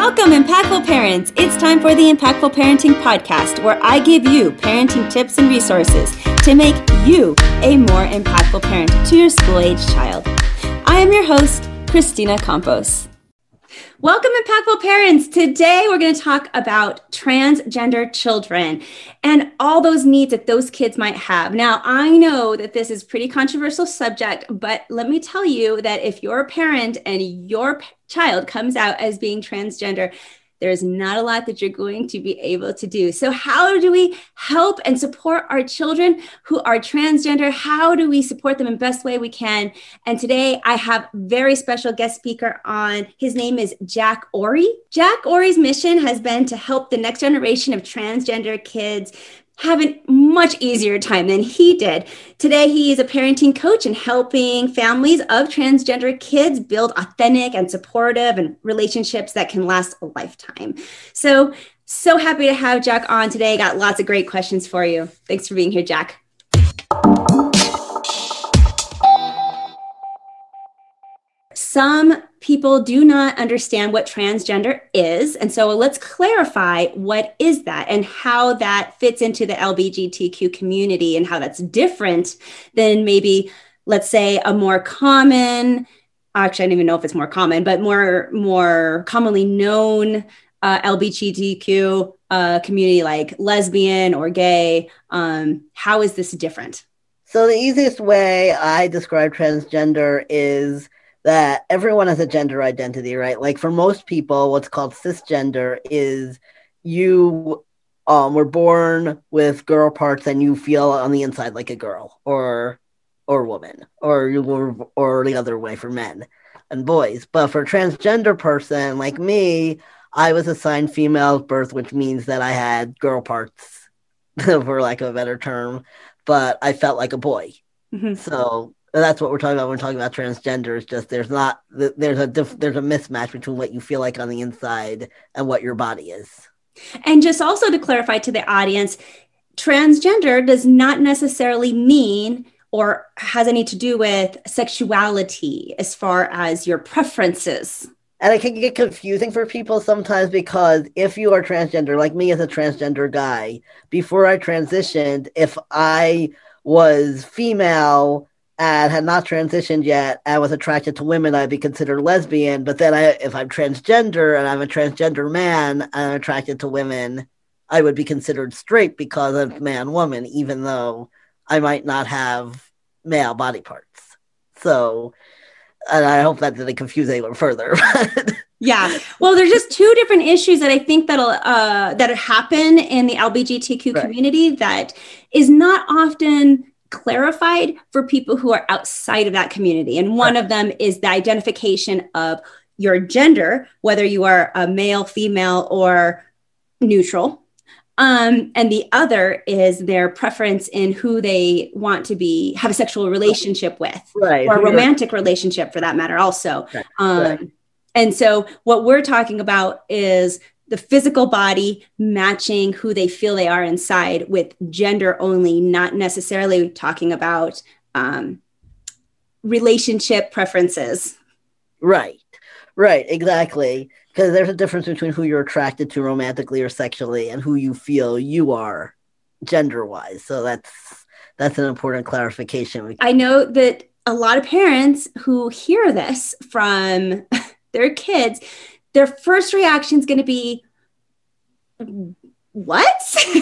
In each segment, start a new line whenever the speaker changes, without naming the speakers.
Welcome, Impactful Parents. It's time for the Impactful Parenting Podcast, where I give you parenting tips and resources to make you a more impactful parent to your school-age child. I am your host, Christina Campos. Welcome, Impactful Parents. Today, we're going to talk about transgender children and all those needs that those kids might have. Now, I know that this is a pretty controversial subject, but let me tell you that if you're a parent and your child comes out as being transgender, there's not a lot that you're going to be able to do. So how do we help and support our children who are transgender? How do we support them in the best way we can? And today I have a very special guest speaker on. His name is Jack Ory. Jack Ory's mission has been to help the next generation of transgender kids have a much easier time than he did. Today, he is a parenting coach and helping families of transgender kids build authentic and supportive and relationships that can last a lifetime. So happy to have Jack on today. Got lots of great questions for you. Thanks for being here, Jack. Some people do not understand what transgender is. And so let's clarify what is that and how that fits into the LGBTQ community and how that's different than maybe, let's say, a more common, actually, I don't even know if it's more common, but more commonly known LGBTQ community like lesbian or gay. How is this different?
So the easiest way I describe transgender is that everyone has a gender identity, right? Like for most people, what's called cisgender is you were born with girl parts and you feel on the inside like a girl or woman, or the other way for men and boys. But for a transgender person like me, I was assigned female at birth, which means that I had girl parts, for lack of a better term, but I felt like a boy. Mm-hmm. So that's what we're talking about when we're talking about transgender. It's just there's a mismatch between what you feel like on the inside and what your body is.
And just also to clarify to the audience, transgender does not necessarily mean or has any to do with sexuality as far as your preferences.
And it can get confusing for people sometimes because if you are transgender, like me as a transgender guy, before I transitioned, if I was female and had not transitioned yet and was attracted to women, I'd be considered lesbian. But then if I'm transgender and I'm a transgender man and I'm attracted to women, I would be considered straight because of man-woman, even though I might not have male body parts. So, and I hope that didn't confuse anyone further.
Yeah. Well, there's just two different issues that I think that happen in the LGBTQ community that is not often clarified for people who are outside of that community. And one of them is the identification of your gender, whether you are a male, female, or neutral. And the other is their preference in who they want to have a sexual relationship with, or a romantic relationship for that matter also. And so what we're talking about is the physical body matching who they feel they are inside with gender only, not necessarily talking about relationship preferences. Right,
exactly. Because there's a difference between who you're attracted to romantically or sexually and who you feel you are gender-wise. So that's an important clarification.
I know that a lot of parents who hear this from their kids, their first reaction is going to be, what?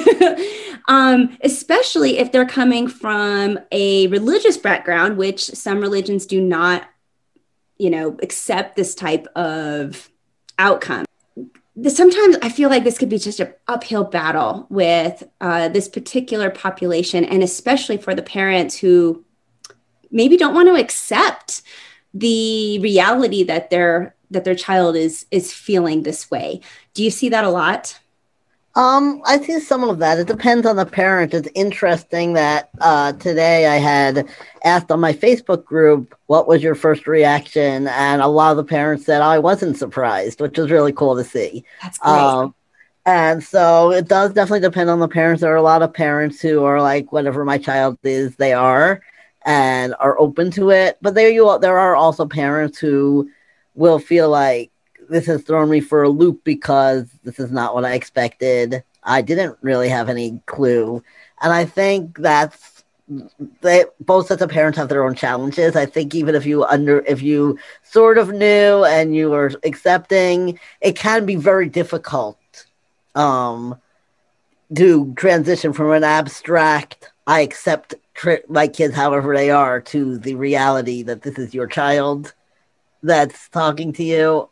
Especially if they're coming from a religious background, which some religions do not, accept this type of outcome. Sometimes I feel like this could be just an uphill battle with this particular population, and especially for the parents who maybe don't want to accept the reality that their child is feeling this way. Do you see that a lot?
I see some of that. It depends on the parent. It's interesting that today I had asked on my Facebook group, what was your first reaction? And a lot of the parents said, I wasn't surprised, which was really cool to see.
That's great.
And so it does definitely depend on the parents. There are a lot of parents who are like, whatever my child is, they are, and are open to it. But there are also parents who will feel like this has thrown me for a loop because this is not what I expected. I didn't really have any clue. And I think both sets of parents have their own challenges. I think even if you sort of knew and you were accepting, it can be very difficult to transition from an abstract, I accept my kids however they are, to the reality that this is your child that's talking to you,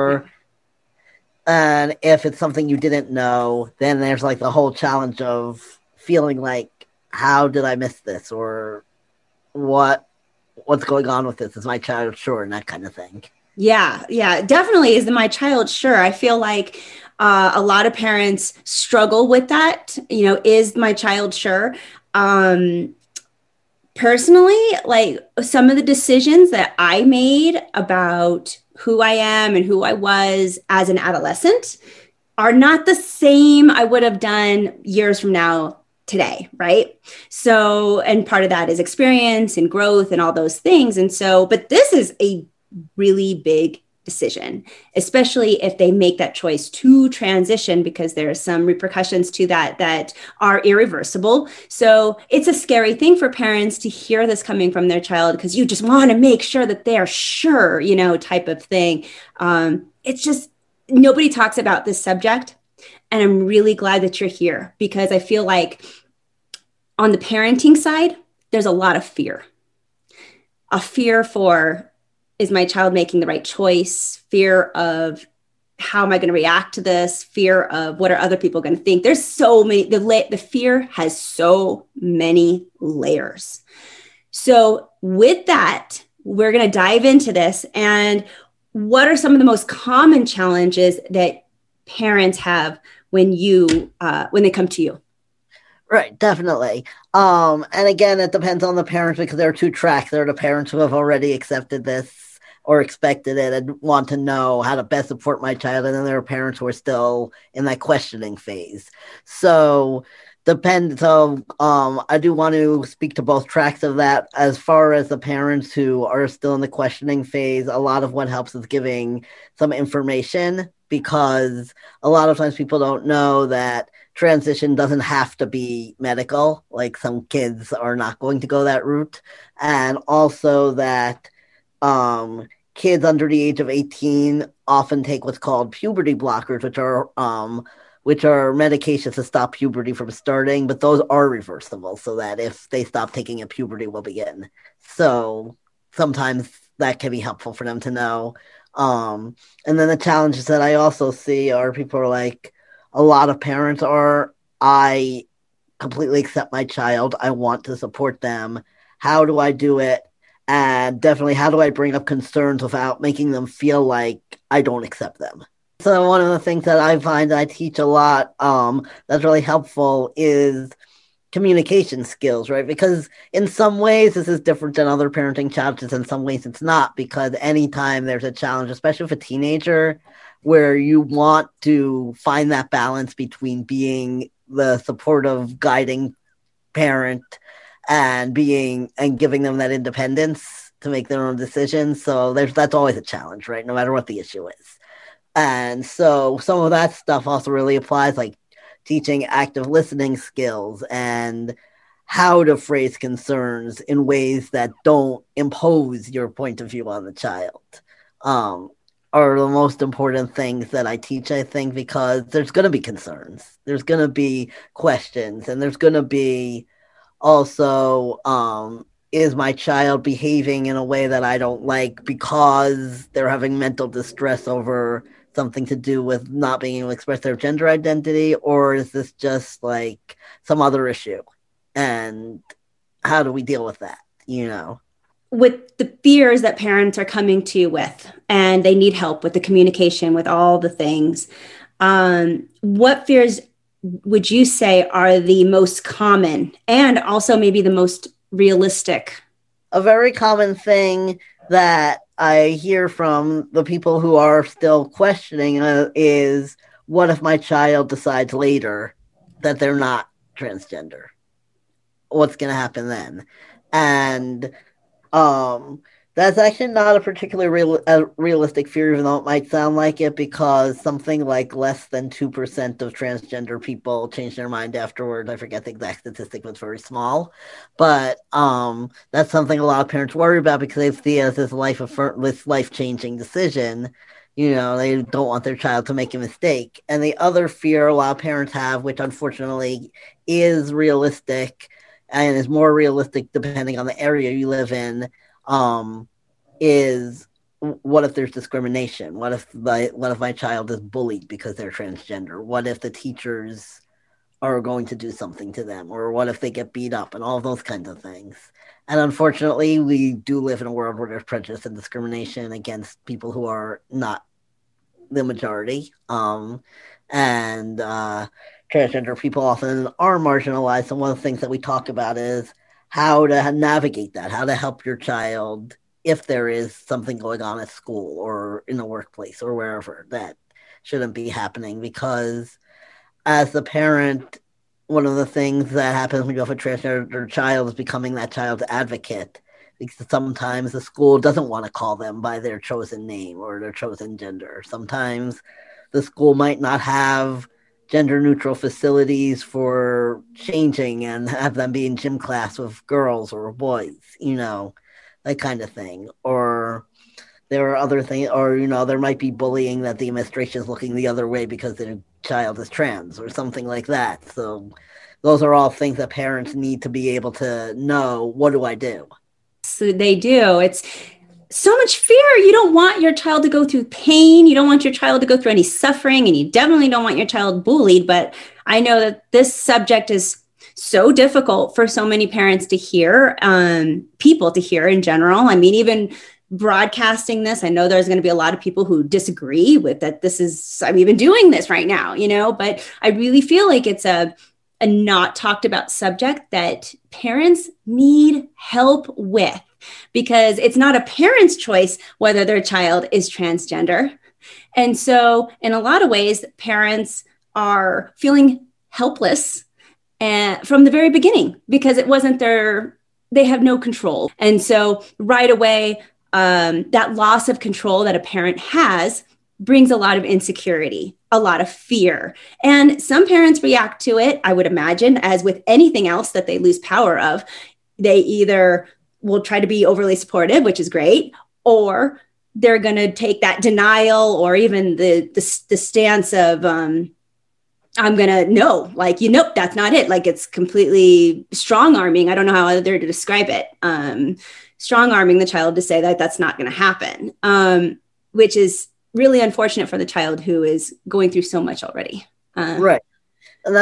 and if it's something you didn't know, then there's like the whole challenge of feeling like, how did I miss this, or what's going on with this? Is my child sure? And that kind of thing.
Yeah, definitely. Is my child sure? I feel like a lot of parents struggle with that. Is my child sure? Personally, like some of the decisions that I made about who I am and who I was as an adolescent are not the same I would have done years from now today, right? So, and part of that is experience and growth and all those things. And so, but this is a really big decision, especially if they make that choice to transition, because there are some repercussions to that are irreversible. So it's a scary thing for parents to hear this coming from their child, because you just want to make sure that they're sure, type of thing. It's just, nobody talks about this subject. And I'm really glad that you're here, because I feel like on the parenting side, there's a lot of fear. A fear for, is my child making the right choice? Fear of, how am I going to react to this? Fear of, what are other people going to think? There's so many, the fear has so many layers. So with that, we're going to dive into this. And what are some of the most common challenges that parents have when they come to you?
Right, definitely. And again, it depends on the parents, because there are two tracks. There are the parents who have already accepted this or expected it and want to know how to best support my child. And then there are parents who are still in that questioning phase. So I do want to speak to both tracks of that. As far as the parents who are still in the questioning phase, a lot of what helps is giving some information, because a lot of times people don't know that transition doesn't have to be medical. Like, some kids are not going to go that route. And also that kids under the age of 18 often take what's called puberty blockers, which are medications to stop puberty from starting, but those are reversible, so that if they stop taking it, puberty will begin. So sometimes that can be helpful for them to know. And then the challenges that I also see are, people are like, a lot of parents are, I completely accept my child, I want to support them, how do I do it? And definitely, how do I bring up concerns without making them feel like I don't accept them? So one of the things that I find that I teach a lot that's really helpful is communication skills, right? Because in some ways this is different than other parenting challenges. In some ways it's not, because anytime there's a challenge, especially with a teenager, where you want to find that balance between being the supportive, guiding parent and giving them that independence to make their own decisions. So that's always a challenge, right? No matter what the issue is. And so some of that stuff also really applies, like teaching active listening skills and how to phrase concerns in ways that don't impose your point of view on the child, are the most important things that I teach, I think, because there's going to be concerns, there's going to be questions, and there's going to be also, is my child behaving in a way that I don't like because they're having mental distress over something to do with not being able to express their gender identity, or is this just like some other issue? And how do we deal with that,
With the fears that parents are coming to you with, and they need help with the communication, with all the things, what fears would you say are the most common, and also maybe the most realistic?
A very common thing that I hear from the people who are still questioning is, what if my child decides later that they're not transgender? What's going to happen then? And That's actually not a particularly realistic fear, even though it might sound like it, because something like less than 2% of transgender people change their mind afterwards. I forget the exact statistic, but it's very small. But that's something a lot of parents worry about because they see it as this life-changing decision. They don't want their child to make a mistake. And the other fear a lot of parents have, which unfortunately is realistic and is more realistic depending on the area you live in, is what if there's discrimination? What if my child is bullied because they're transgender? What if the teachers are going to do something to them? Or what if they get beat up and all those kinds of things? And unfortunately, we do live in a world where there's prejudice and discrimination against people who are not the majority. And transgender people often are marginalized. And one of the things that we talk about is how to navigate that, how to help your child if there is something going on at school or in the workplace or wherever that shouldn't be happening. Because as the parent, one of the things that happens when you have a transgender child is becoming that child's advocate. Because sometimes the school doesn't want to call them by their chosen name or their chosen gender. Sometimes the school might not have gender neutral facilities for changing and have them be in gym class with girls or boys, that kind of thing. Or there are other things, or, there might be bullying that the administration is looking the other way because their child is trans or something like that. So those are all things that parents need to be able to know, what do I do?
So they do. It's so much fear. You don't want your child to go through pain. You don't want your child to go through any suffering, and you definitely don't want your child bullied. But I know that this subject is so difficult for so many parents to hear, people to hear in general. I mean, even broadcasting this, I know there's going to be a lot of people who disagree with that. I'm even doing this right now, but I really feel like it's a not talked about subject that parents need help with, because it's not a parent's choice whether their child is transgender. And so in a lot of ways, parents are feeling helpless from the very beginning because it wasn't they have no control. And so right away, that loss of control that a parent has brings a lot of insecurity, a lot of fear. And some parents react to it, I would imagine, as with anything else that they lose power of. They either will try to be overly supportive, which is great, or they're going to take that denial or even the stance of, I'm going to no, that's not it. Like, it's completely strong arming. I don't know how other to describe it. Strong arming the child to say that that's not going to happen, which is really unfortunate for the child who is going through so much already.
Right. And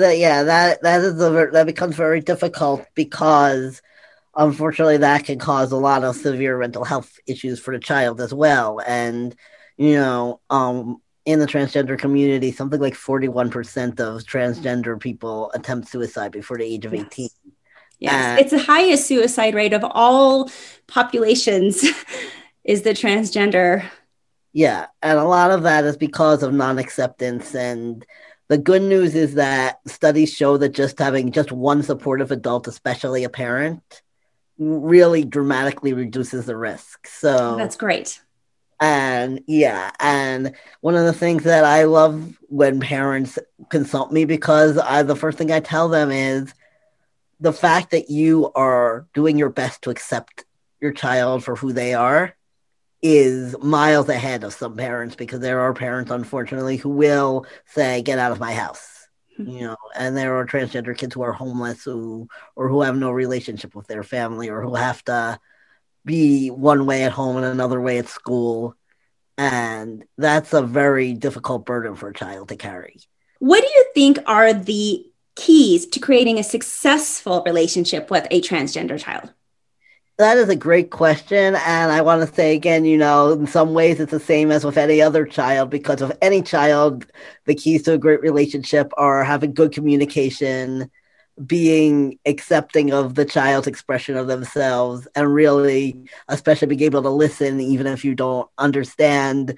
that becomes very difficult because unfortunately that can cause a lot of severe mental health issues for the child as well. And, in the transgender community, something like 41% of transgender people attempt suicide before the age of 18.
Yes, it's the highest suicide rate of all populations is the transgender.
Yeah, and a lot of that is because of non-acceptance. And the good news is that studies show that just having just one supportive adult, especially a parent, really dramatically reduces the risk. So
that's great.
And one of the things that I love when parents consult me, because the first thing I tell them is the fact that you are doing your best to accept your child for who they are is miles ahead of some parents, because there are parents, unfortunately, who will say, get out of my house, and there are transgender kids who are homeless or who have no relationship with their family, or who have to be one way at home and another way at school. And that's a very difficult burden for a child to carry.
What do you think are the keys to creating a successful relationship with a transgender child?
That is a great question. And I want to say again, in some ways it's the same as with any other child, because with any child, the keys to a great relationship are having good communication, being accepting of the child's expression of themselves, and really, especially being able to listen, even if you don't understand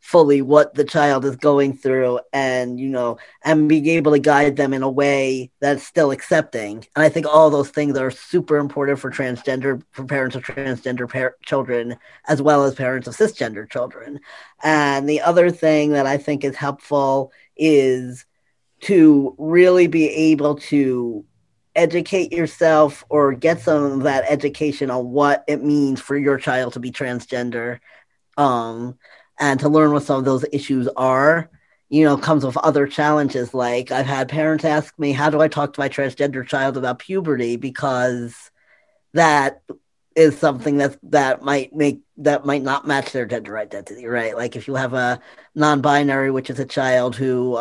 fully what the child is going through, and and being able to guide them in a way that's still accepting. And I think all those things are super important for parents of transgender children, as well as parents of cisgender children. And the other thing that I think is helpful is to really be able to educate yourself or get some of that education on what it means for your child to be transgender, and to learn what some of those issues are, comes with other challenges. Like, I've had parents ask me, how do I talk to my transgender child about puberty? Because that is something that might not match their gender identity, right? Like, if you have a non-binary, which is a child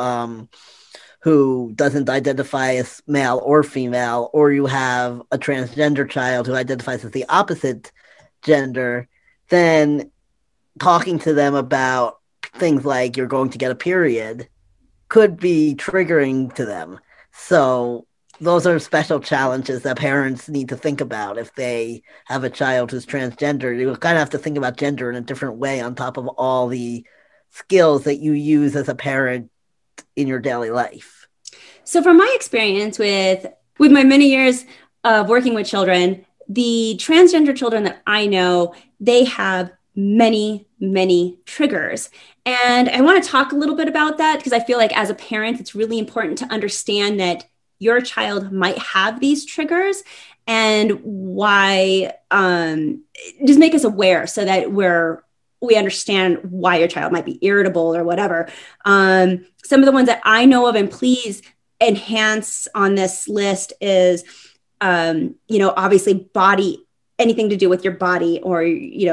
who doesn't identify as male or female, or you have a transgender child who identifies as the opposite gender, then talking to them about things like you're going to get a period could be triggering to them. So those are special challenges that parents need to think about if they have a child who's transgender. You kind of have to think about gender in a different way on top of all the skills that you use as a parent in your daily life.
So from my experience with my many years of working with children, the transgender children that I know, they have many, many triggers. And I want to talk a little bit about that because I feel like as a parent, it's really important to understand that your child might have these triggers and why, just make us aware so that we understand why your child might be irritable or whatever. Some of the ones that I know of, and please enhance on this list, is, obviously anything to do with your body, or,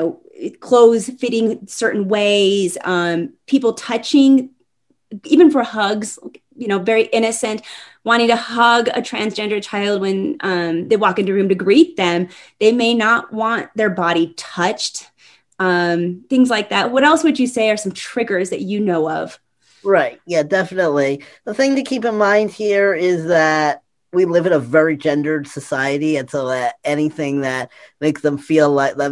clothes fitting certain ways, people touching, even for hugs, very innocent, wanting to hug a transgender child when they walk into a room to greet them. They may not want their body touched. Things like that. What else would you say are some triggers that you know of?
Right. Yeah, definitely. The thing to keep in mind here is that we live in a very gendered society, and so that anything that makes you feel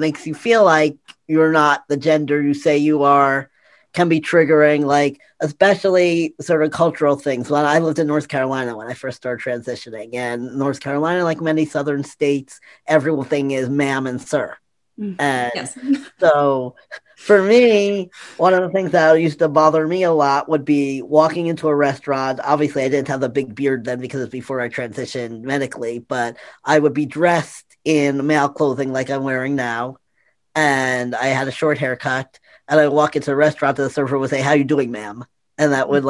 like you're not the gender you say you are can be triggering, like especially sort of cultural things. When I lived in North Carolina when I first started transitioning, and North Carolina, like many southern states, everything is ma'am and sir. And yes. So for me, one of the things that used to bother me a lot would be walking into a restaurant. Obviously, I didn't have the big beard then because it's before I transitioned medically, but I would be dressed in male clothing like I'm wearing now, and I had a short haircut, and I walk into a restaurant and the server would say, "How you doing, ma'am?" And that would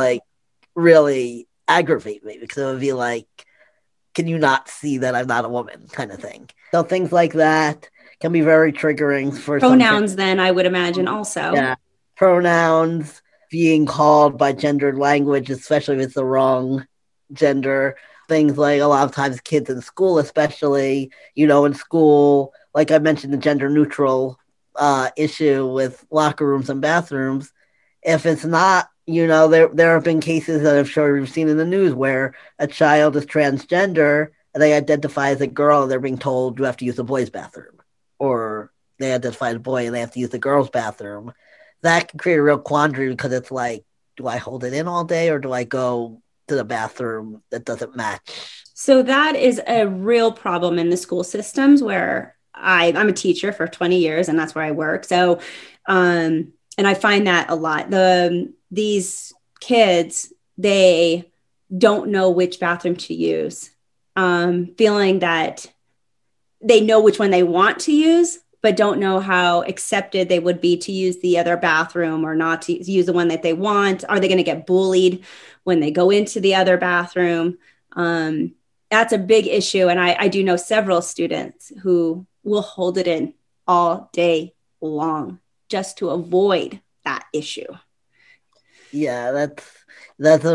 really aggravate me because it would be like, can you not see that I'm not a woman, kind of thing. So things like that can be very triggering for
pronouns. Then I would imagine also.
Yeah, pronouns, being called by gendered language, especially if it's the wrong gender. Things like a lot of times kids in school, especially, in school, like I mentioned, the gender neutral issue with locker rooms and bathrooms. If it's not, there have been cases that I'm sure you've seen in the news where a child is transgender and they identify as a girl and they're being told you have to use the boys' bathroom. Or they identify as a boy and they have to use the girls' bathroom. That can create a real quandary because it's like, do I hold it in all day or do I go to the bathroom that doesn't match?
So that is a real problem in the school systems where I'm a teacher for 20 years and that's where I work. So, and I find that a lot. These kids, they don't know which bathroom to use, feeling that they know which one they want to use, but don't know how accepted they would be to use the other bathroom or not to use the one that they want. Are they going to get bullied when they go into the other bathroom? That's a big issue. And I do know several students who will hold it in all day long just to avoid that issue.
Yeah, that's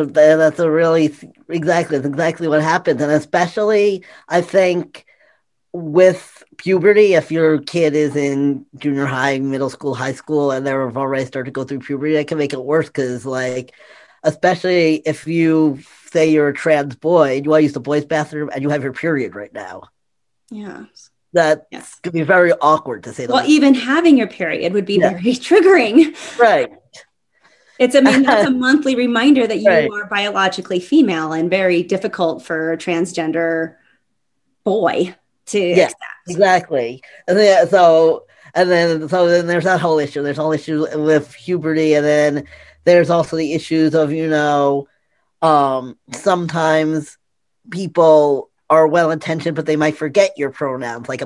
exactly what happens. And especially, I think, with puberty, if your kid is in junior high, middle school, high school, and they've already started to go through puberty, it can make it worse because, especially if you say you're a trans boy, you want to use the boys' bathroom, and you have your period right now.
Yeah.
That could be very awkward to say.
Well, even having your period would be very triggering.
Right.
That's a monthly reminder that you
Right.
are biologically female and very difficult for a transgender boy to
Yeah,
accept.
exactly. And then there's that whole issue. There's whole issue with puberty, and then there's also the issues of, sometimes people are well intentioned, but they might forget your pronouns. Like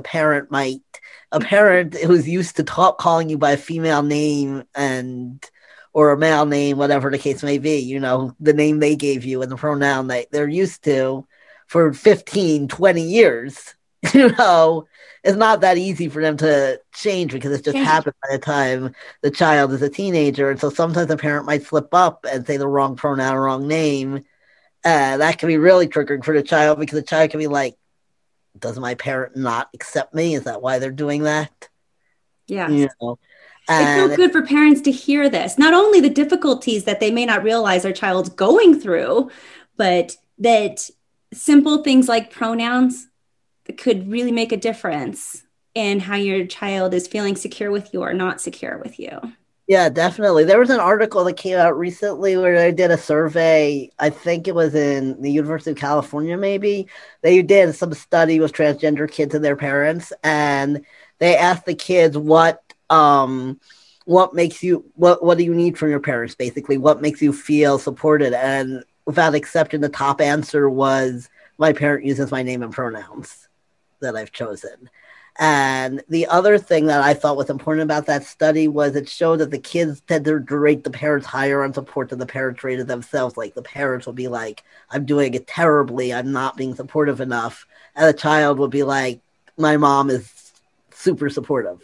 a parent who's used to calling you by a female name or a male name, whatever the case may be, the name they gave you and the pronoun they're used to for 15, 20 years, it's not that easy for them to change because it's just happened by the time the child is a teenager. And so sometimes a parent might slip up and say the wrong pronoun, wrong name. That can be really triggering for the child because the child can be like, does my parent not accept me? Is that why they're doing that?
Yeah.
You know?
It's so good for parents to hear this. Not only the difficulties that they may not realize their child's going through, but that simple things like pronouns could really make a difference in how your child is feeling secure with you or not secure with you.
Yeah, definitely. There was an article that came out recently where they did a survey. I think it was in the University of California, maybe. They did some study with transgender kids and their parents, and they asked the kids what makes you what do you need from your parents, basically, what makes you feel supported. And without exception, the top answer was, my parent uses my name and pronouns that I've chosen. And the other thing that I thought was important about that study was it showed that the kids tend to rate the parents higher on support than the parents rated themselves. Like the parents will be like, I'm doing it terribly, I'm not being supportive enough. And the child will be like, my mom is super supportive.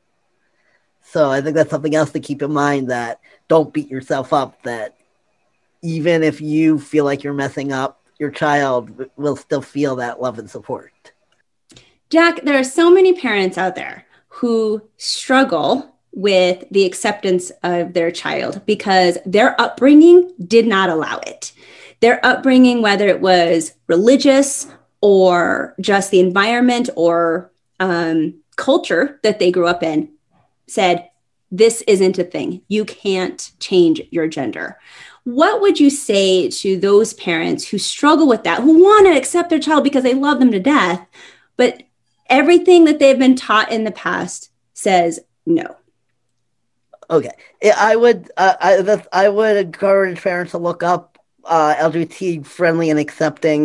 So I think that's something else to keep in mind, that don't beat yourself up, that even if you feel like you're messing up, your child will still feel that love and support.
Jack, there are so many parents out there who struggle with the acceptance of their child because their upbringing did not allow it. Their upbringing, whether it was religious or just the environment or culture that they grew up in, said, this isn't a thing. You can't change your gender. What would you say to those parents who struggle with that, who want to accept their child because they love them to death, but everything that they've been taught in the past says no?
Okay, I would encourage parents to look up LGBT friendly and accepting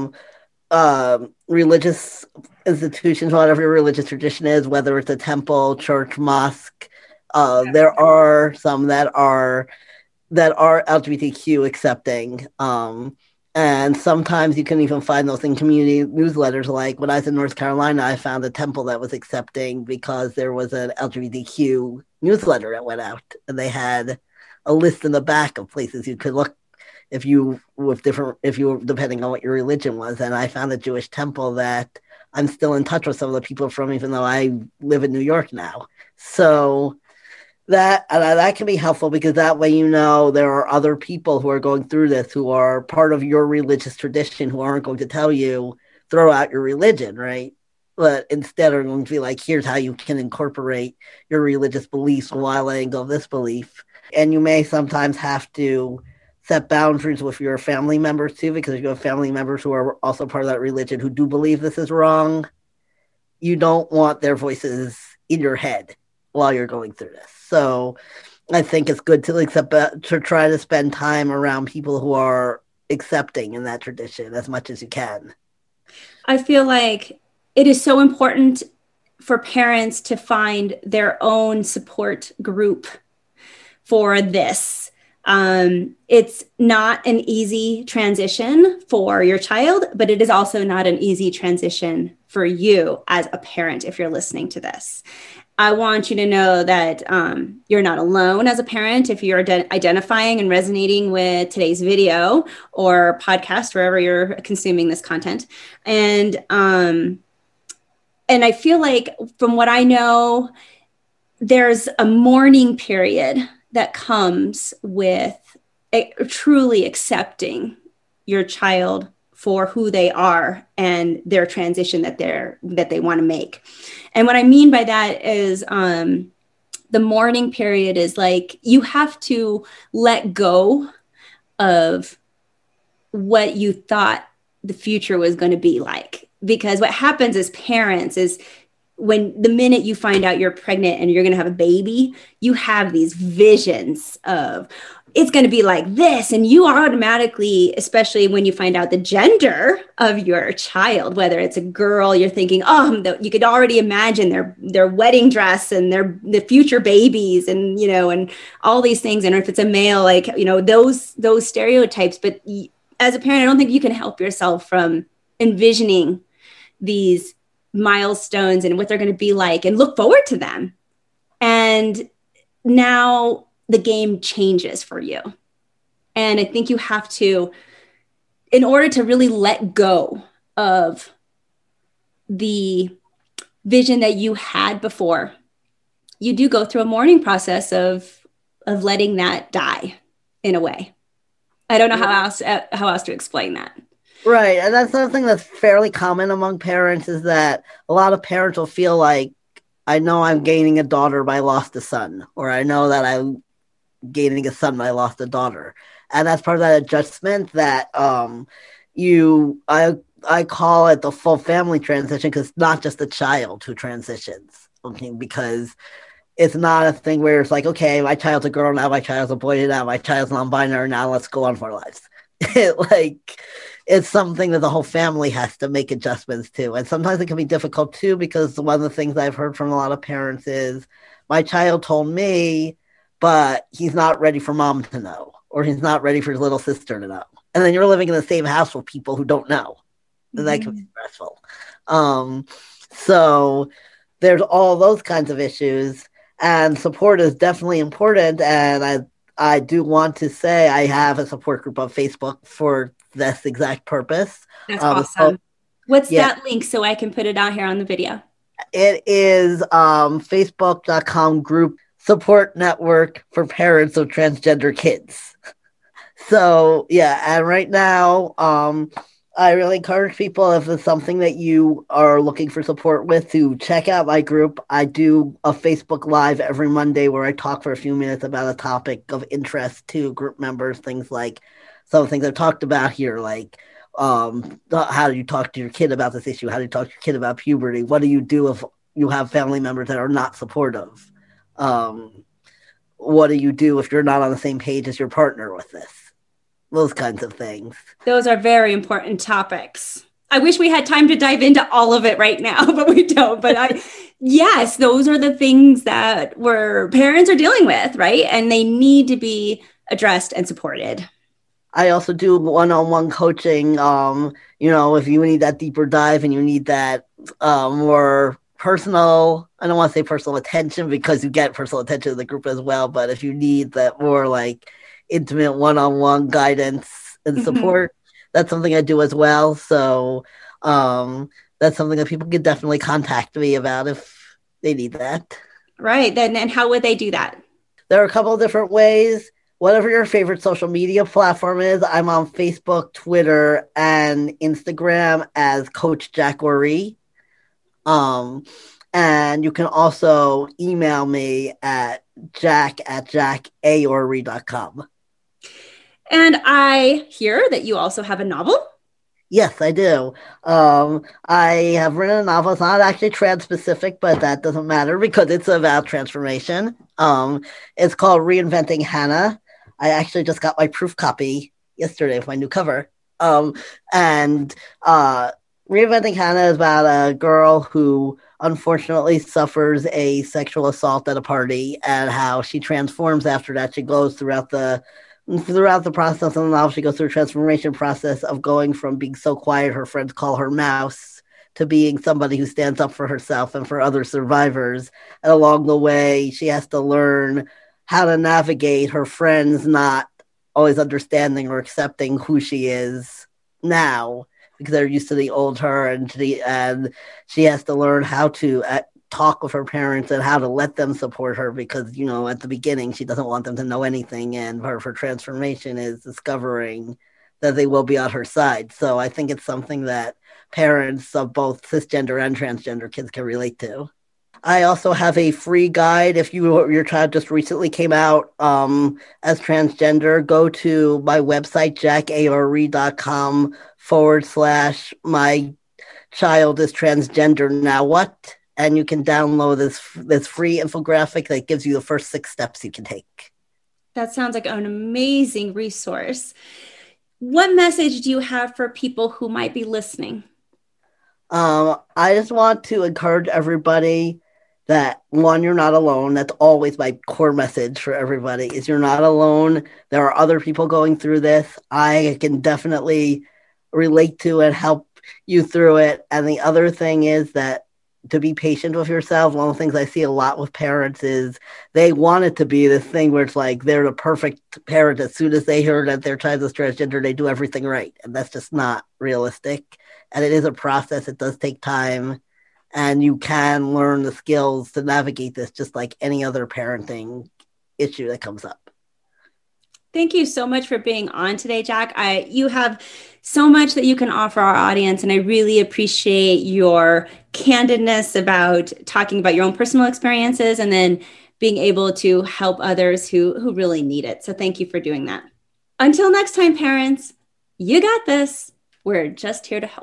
religious institutions, whatever your religious tradition is, whether it's a temple, church, mosque. There are some that are LGBTQ accepting. And sometimes you can even find those in community newsletters. Like when I was in North Carolina, I found a temple that was accepting because there was an LGBTQ newsletter that went out, and they had a list in the back of places you could look depending on what your religion was. And I found a Jewish temple that I'm still in touch with some of the people from, even though I live in New York now. So that can be helpful, because that way there are other people who are going through this, who are part of your religious tradition, who aren't going to tell you throw out your religion, right? But instead are going to be like, here's how you can incorporate your religious beliefs while letting go of this belief. And you may sometimes have to set boundaries with your family members too, because if you have family members who are also part of that religion who do believe this is wrong, you don't want their voices in your head while you're going through this. So I think it's good to try to spend time around people who are accepting in that tradition as much as you can.
I feel like it is so important for parents to find their own support group for this. It's not an easy transition for your child, but it is also not an easy transition for you as a parent if you're listening to this. I want you to know that you're not alone as a parent if you're identifying and resonating with today's video or podcast, wherever you're consuming this content. And I feel like, from what I know, there's a mourning period that comes with truly accepting your child for who they are and their transition that they want to make. And what I mean by that is the mourning period is like you have to let go of what you thought the future was going to be like. Because what happens as parents is when the minute you find out you're pregnant and you're going to have a baby, you have these visions of it's going to be like this. And you automatically, especially when you find out the gender of your child, whether it's a girl, you're thinking, oh, you could already imagine their wedding dress and the future babies and, and all these things. And if it's a male, like, those stereotypes. But as a parent, I don't think you can help yourself from envisioning these milestones and what they're going to be like and look forward to them. And now the game changes for you. And I think you have to, in order to really let go of the vision that you had before, you do go through a mourning process of letting that die in a way. I don't know how else to explain that.
Right. And that's something that's fairly common among parents, is that a lot of parents will feel like, I know I'm gaining a daughter, but I lost a son. Or I know that I'm gaining a son, but I lost a daughter. And that's part of that adjustment that I call it the full family transition, because it's not just the child who transitions. Okay, because it's not a thing where it's like, okay, my child's a girl now, my child's a boy now, my child's non-binary now, let's go on with our lives. It's something that the whole family has to make adjustments to. And sometimes it can be difficult too, because one of the things I've heard from a lot of parents is, my child told me, but he's not ready for mom to know, or he's not ready for his little sister to know. And then you're living in the same house with people who don't know. And that can be stressful. So there's all those kinds of issues, and support is definitely important. And I do want to say I have a support group on Facebook for this exact purpose.
That's awesome. What's that link so I can put it out here on the video?
It is facebook.com group support network for parents of transgender kids. So yeah, and right now I really encourage people, if it's something that you are looking for support with, to check out my group. I do a Facebook Live every Monday where I talk for a few minutes about a topic of interest to group members, things like some things I've talked about here, like how do you talk to your kid about this issue? How do you talk to your kid about puberty? What do you do if you have family members that are not supportive? What do you do if you're not on the same page as your partner with this? Those kinds of things.
Those are very important topics. I wish we had time to dive into all of it right now, but we don't. But yes, those are the things that parents are dealing with, right? And they need to be addressed and supported.
I also do one-on-one coaching. If you need that deeper dive and you need that more personal, I don't want to say personal attention, because you get personal attention in the group as well, but if you need that more like intimate one-on-one guidance and support, that's something I do as well. So that's something that people can definitely contact me about if they need that.
Right. And how would they do that?
There are a couple of different ways. Whatever your favorite social media platform is, I'm on Facebook, Twitter, and Instagram as Coach Jack Oree. And you can also email me at jack@jackaoree.com.
And I hear that you also have a novel.
Yes, I do. I have written a novel. It's not actually trans specific, but that doesn't matter because it's about transformation. It's called Reinventing Hannah. I actually just got my proof copy yesterday of my new cover. And Reinventing Hannah is about a girl who unfortunately suffers a sexual assault at a party, and how she transforms after that. She goes throughout the process of the novel, she goes through a transformation process of going from being so quiet her friends call her mouse to being somebody who stands up for herself and for other survivors. And along the way, she has to learn how to navigate her friends not always understanding or accepting who she is now, because they're used to the old her, and she has to learn how to talk with her parents and how to let them support her, because, at the beginning, she doesn't want them to know anything, and part of her transformation is discovering that they will be on her side. So I think it's something that parents of both cisgender and transgender kids can relate to. I also have a free guide. If your child just recently came out as transgender, go to my website, jackaree.com/my child is transgender now what? And you can download this free infographic that gives you the first 6 steps you can take.
That sounds like an amazing resource. What message do you have for people who might be listening?
I just want to encourage everybody that, one, you're not alone. That's always my core message for everybody, is you're not alone. There are other people going through this. I can definitely relate to and help you through it. And the other thing is that to be patient with yourself. One of the things I see a lot with parents is they want it to be this thing where it's like they're the perfect parent. As soon as they hear that their child is transgender, they do everything right. And that's just not realistic. And it is a process. It does take time. And you can learn the skills to navigate this just like any other parenting issue that comes up.
Thank you so much for being on today, Jack. You have so much that you can offer our audience, and I really appreciate your candidness about talking about your own personal experiences and then being able to help others who really need it. So thank you for doing that. Until next time, parents, you got this. We're just here to help.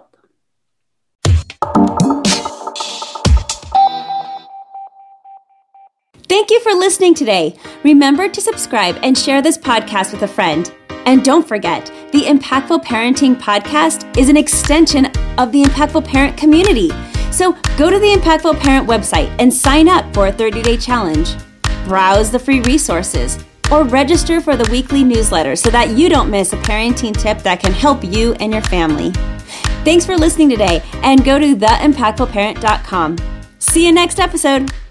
Thank you for listening today. Remember to subscribe and share this podcast with a friend. And don't forget, the Impactful Parenting Podcast is an extension of the Impactful Parent community. So go to the Impactful Parent website and sign up for a 30-day challenge. Browse the free resources or register for the weekly newsletter so that you don't miss a parenting tip that can help you and your family. Thanks for listening today, and go to theimpactfulparent.com. See you next episode.